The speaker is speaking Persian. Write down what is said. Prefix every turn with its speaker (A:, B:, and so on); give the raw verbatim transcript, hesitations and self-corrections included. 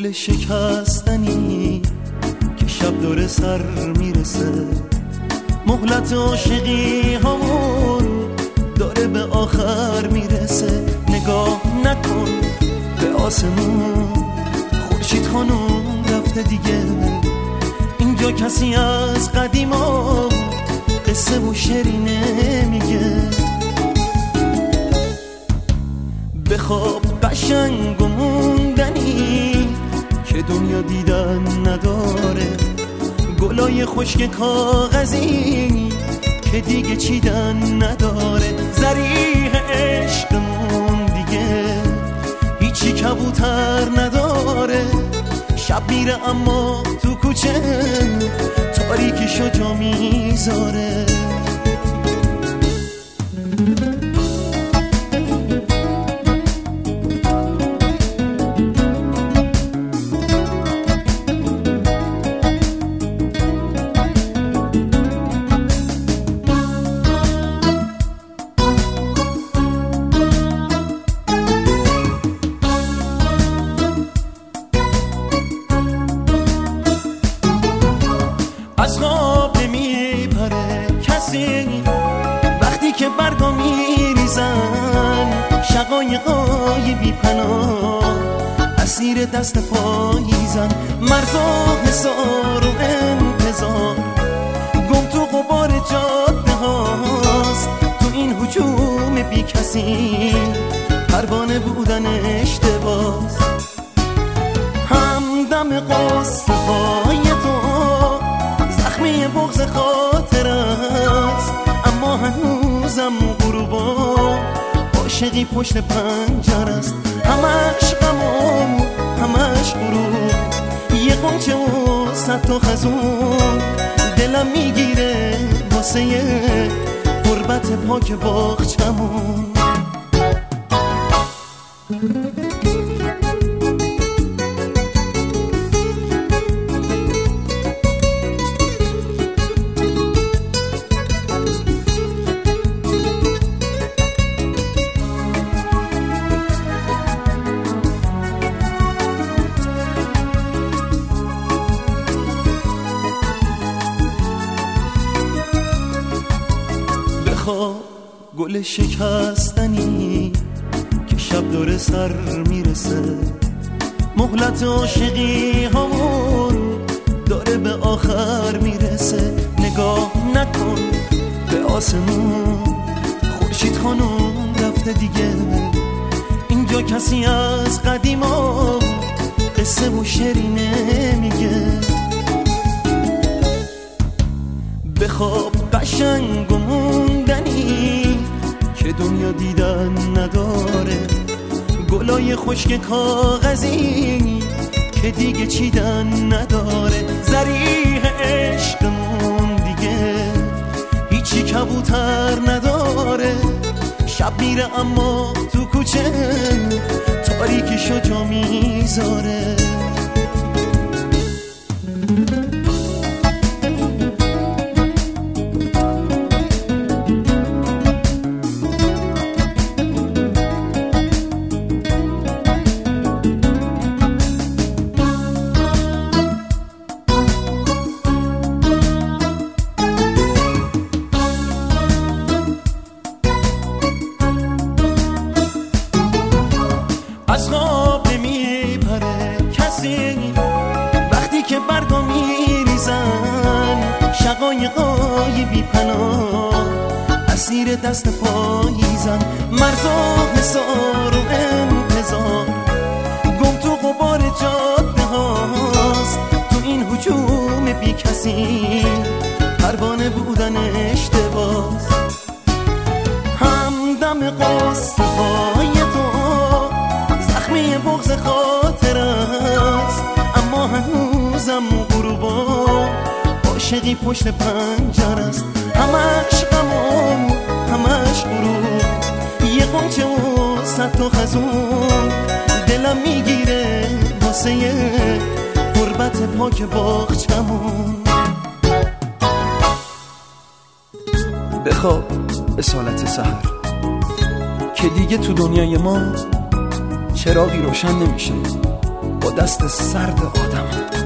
A: گل شکستنی که شب داره سر میرسه، مهلت عاشقی همون داره به آخر میرسه. نگاه نکن به آسمون، خورشید خانم رفته دیگه. اینجا کسی از قدیما قصه و شعری نمیگه. بخواب قشنگ و موندنی که دنیا دیدن نداره، گلای خشک کاغذی که دیگه چیدن نداره. زریح عشقمون دیگه هیچی کبوتر نداره. شب میره اما تو کوچه تاریکیشو جا میذاره. از خواب نمیپره کسی وقتی که برگا میریزن، شقایقای بی پناه اسیر دست پاییزن. مرز و حصار و انتظار گم تو غبار جاده هاست. تو این هجوم بی کسی پروانه بودن اشتباس. همدم قصه های تو زخمی بغض خاطر است، اما هنوزم غروبا عاشقی پشت پنجره است. همش غم و همش غروب، یه قنچه و صد تا خزون دلم میگیره واسه غربت پاک باغچمون. گل شکستنی که شب داره سر میرسه، مهلت عاشقی همون داره به آخر میرسه. نگاه نکن به آسمون، خورشید خانم رفته دیگه. اینجا کسی از قدیما قصه و شعری نمیگه. بخواب قشنگ و موندنی که دنیا دیدن نداره، گلای خشک کاغذی که دیگه چیدن نداره. زریح عشقمون دیگه هیچی کبوتر نداره. شب میره اما تو کوچه تاریکیشو جا میذاره. از خواب نمیپره کسی وقتی که برگا میریزن، شقایقای بی پناه اسیر دست پاییزن. مرز و حصار و انتظار گم تو غبار جاده هاست. تو این هجوم بی کسی پروانه بودن اشتباس. همدم قصه های تو زخمی بغض خاطر است، اما هنوزم غروبا عاشقی پشت پنجره است. همش غم و همش غروب، یه قنچه و صد تا خزون دلم میگیره واسه غربت پاک باغچمون. بخواب اصالت سحر که دیگه تو دنیای ما چراغی روشن نمیشه. با دست سرد آدم.